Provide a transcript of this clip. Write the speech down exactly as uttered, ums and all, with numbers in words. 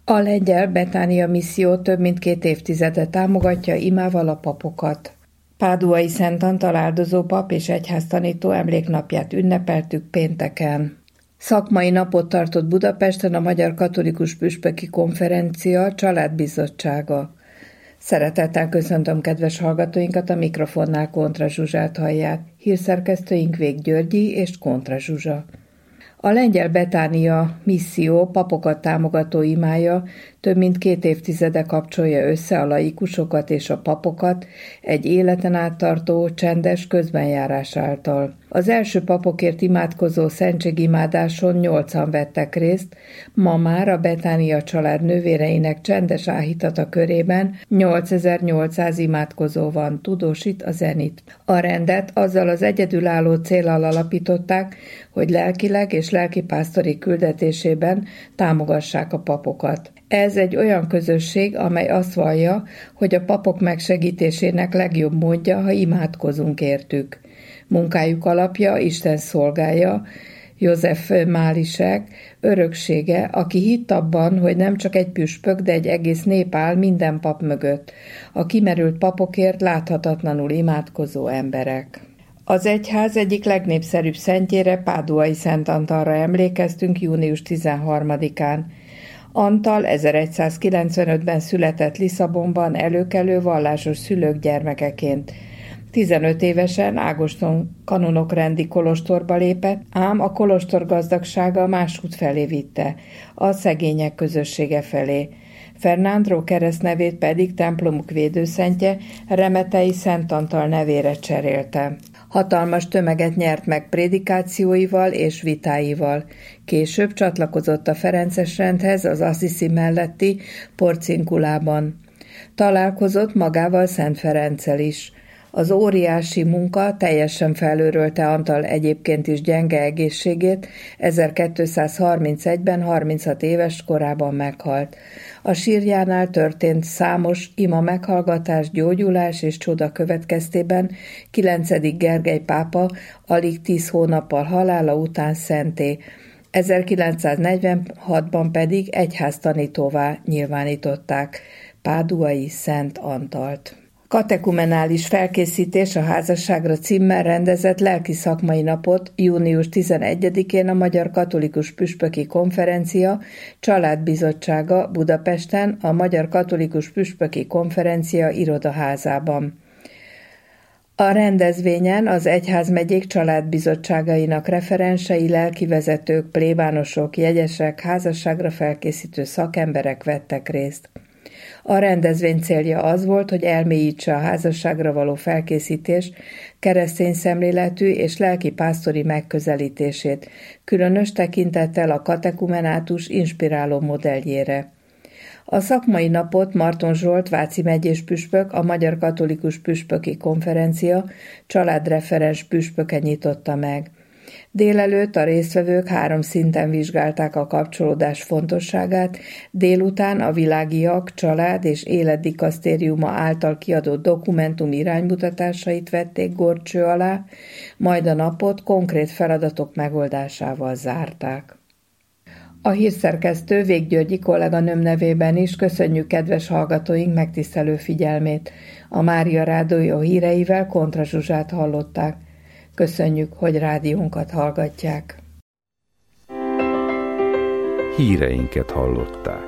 A lengyel Betánia misszió több mint két évtizede támogatja imával a papokat. Páduai Szent Antal áldozó pap és egyháztanító emléknapját ünnepeltük pénteken. Szakmai napot tartott Budapesten a Magyar Katolikus Püspöki Konferencia családbizottsága. Szeretettel köszöntöm kedves hallgatóinkat, a mikrofonnál Kontra Zsuzsát hallják, hírszerkesztőink Vég Györgyi és Kontra Zsuzsa. A lengyel Betánia misszió papokat támogató imája több mint két évtizede kapcsolja össze a laikusokat és a papokat egy életen át tartó, csendes közbenjárás által. Az első papokért imádkozó szentségimádáson nyolcan vettek részt, ma már a Betánia család nővéreinek csendes áhítata körében nyolcezer-nyolcszáz imádkozó van, tudósít a Zenit. A rendet azzal az egyedülálló céllal alapították, hogy lelkileg és lelkipásztori küldetésében támogassák a papokat. Ez egy olyan közösség, amely azt vallja, hogy a papok megsegítésének legjobb módja, ha imádkozunk értük. Munkájuk alapja Isten szolgája, József Málisek öröksége, aki hitt abban, hogy nem csak egy püspök, de egy egész nép áll minden pap mögött, a kimerült papokért láthatatlanul imádkozó emberek. Az egyház egyik legnépszerűbb szentjére, Páduai Szent Antalra emlékeztünk június tizenharmadikán. Antal ezeregyszázkilencvenötben született Lisszabonban előkelő vallásos szülők gyermekeként. tizenöt évesen Ágoston kanonokrendi kolostorba lépett, ám a kolostor gazdagsága másút felé vitte, a szegények közössége felé. Fernándró keresztnevét pedig templomuk védőszentje, Remetei Szent Antal nevére cserélte. Hatalmas tömeget nyert meg prédikációival és vitáival. Később csatlakozott a ferences rendhez az Assisi melletti Porcinkulában. Találkozott magával Szent Ferenccel is. Az óriási munka teljesen felőrölte Antal egyébként is gyenge egészségét, ezerkétszázharmincegyben harminchat éves korában meghalt. A sírjánál történt számos ima meghallgatás, gyógyulás és csoda következtében kilencedik Gergely pápa alig tíz hónappal halála után szentté, ezerkilencszáznegyvenhatban pedig egyháztanítóvá nyilvánították Páduai Szent Antalt. Katekumenális felkészítés a házasságra címmel rendezett lelki szakmai napot június tizenegyedikén a Magyar Katolikus Püspöki Konferencia családbizottsága Budapesten a Magyar Katolikus Püspöki Konferencia irodaházában. A rendezvényen az egyházmegyék családbizottságainak referensei, lelkivezetők, plébánosok, jegyesek, házasságra felkészítő szakemberek vettek részt. A rendezvény célja az volt, hogy elmélyítse a házasságra való felkészítés keresztény szemléletű és lelki-pásztori megközelítését, különös tekintettel a katekumenátus inspiráló modelljére. A szakmai napot Marton Zsolt váci megyés püspök, a Magyar Katolikus Püspöki Konferencia családreferens püspöke nyitotta meg. Délelőtt a résztvevők három szinten vizsgálták a kapcsolódás fontosságát, délután a Világiak Család és Életdikasztériuma által kiadott dokumentum iránymutatásait vették górcső alá, majd a napot konkrét feladatok megoldásával zárták. A hírszerkesztő Vég Györgyi kolléganőm nevében is köszönjük kedves hallgatóink megtisztelő figyelmét. A Mária Rádió híreivel Kontra Zsuzsát hallották. Köszönjük, hogy rádiónkat hallgatják. Híreinket hallották.